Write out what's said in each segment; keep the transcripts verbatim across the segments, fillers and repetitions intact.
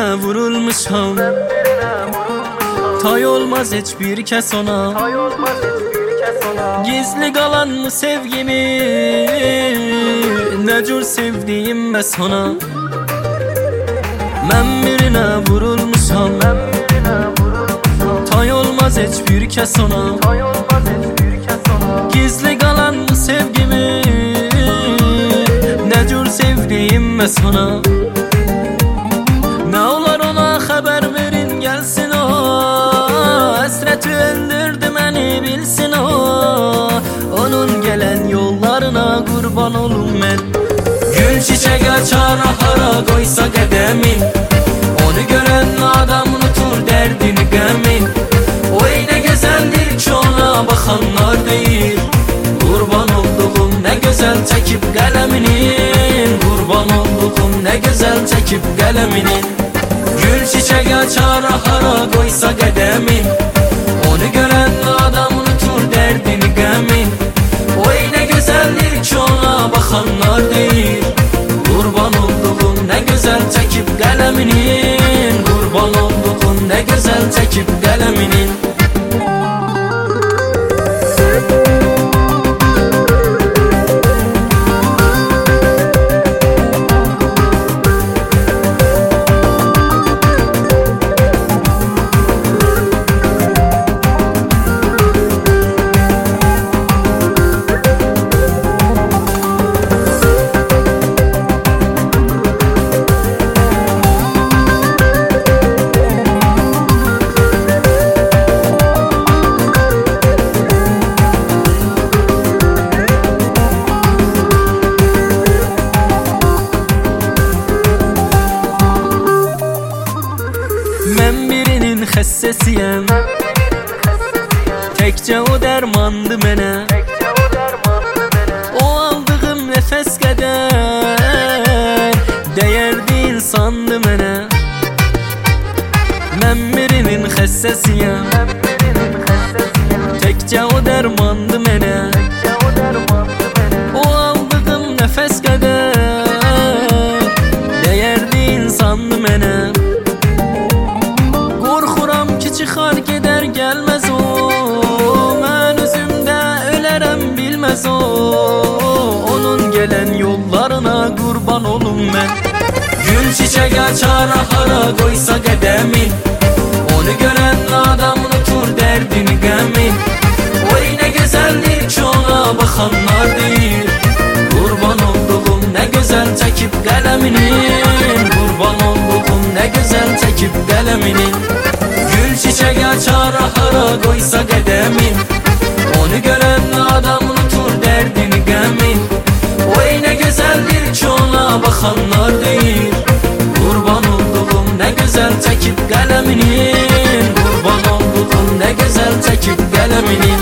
vurulmuşam. Tay olmaz hiçbir kes ona. Gizli kalan mı sevgimi, ne cür sevdiğim ben sana. Ben birine vurulmuşam. Tay olmaz hiçbir kes ona. Gizli kalan mı sevgimi, ne cür sevdiğim ben sana. Ne olar ona haber verin gelsin o. Hasreti öldürdü beni bilsin o. Onun gelen yollarına kurban olum ben. Gül çiçek açar ahara koysa kademin. Onu gören adam unutur derdini gemin. Oy ne güzeldir ki ona bakanlar değil. Kurban olduğum ne güzel çekip kaleminin. Kurban olduğum ne güzel çekip kaleminin. Gül çiçek açar ahara koysa kademin. Onu gören adam unutur derdini gemin. Oy ne güzeldir ki ona bakanlar değil. Kurban olduğum ne güzel çekip kaleminin. Kurban olduğum ne güzel çekip kaleminin. Ben birinin xəssəsiyəm. Təkcə o dərmandı mənə. O aldığım nəfəs qədər dəyərli insandı mənə. Mən birinin xəssəsiyəm. Təkcə o dərmandı mənə. O aldığım nəfəs qədər dəyərli insandı mənə. Çıxar gedər gəlməz o. Mən özümdə ölərəm bilməz o. Onun gələn yollarına qurban olum mən. Gül çiçək açar ahara qoysa qədəmin. Onu görən adam unutur dərdini qəmin. Oy nə gözəldir ki ona baxanlar deyir. Qurban olduğum nə gözəl çəkib qələminin. Qurban olduğum nə gözəl çəkib qələminin. Gül çiçek açar ahara koysa kademin. Onu gören adam unutur derdini gemin. Oy ne güzeldir ki ona bakanlar değil. Kurban olduğum ne güzel çekip kaleminin. Kurban olduğum ne güzel çekip kaleminin.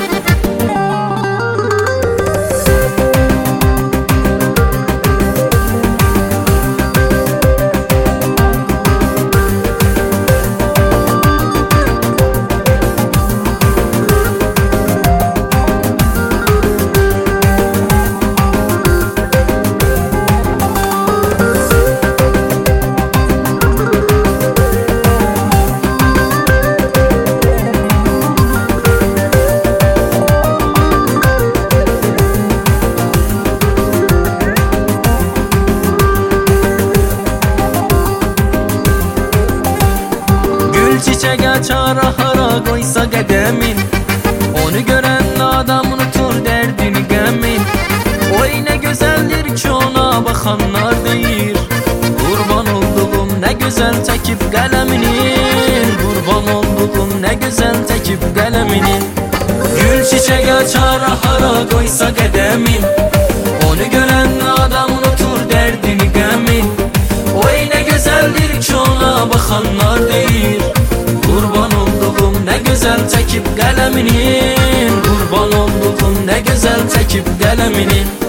Çiçek açar ahara koysa kademin. Onu gören adam unutur derdini gemin. Oy ne güzeldir ki ona bakanlar değil. Kurban olduğum ne güzel çekip kaleminin. Kurban olduğum ne güzel çekip kaleminin. Gül çiçek açar ahara koysa kademin. Onu gören adam unutur derdini gemin. Oy ne güzeldir ki ona bakanlar değil. Kurban olduğum ne güzel çekip kaleminin. Kurban olduğum ne güzel çekip kaleminin.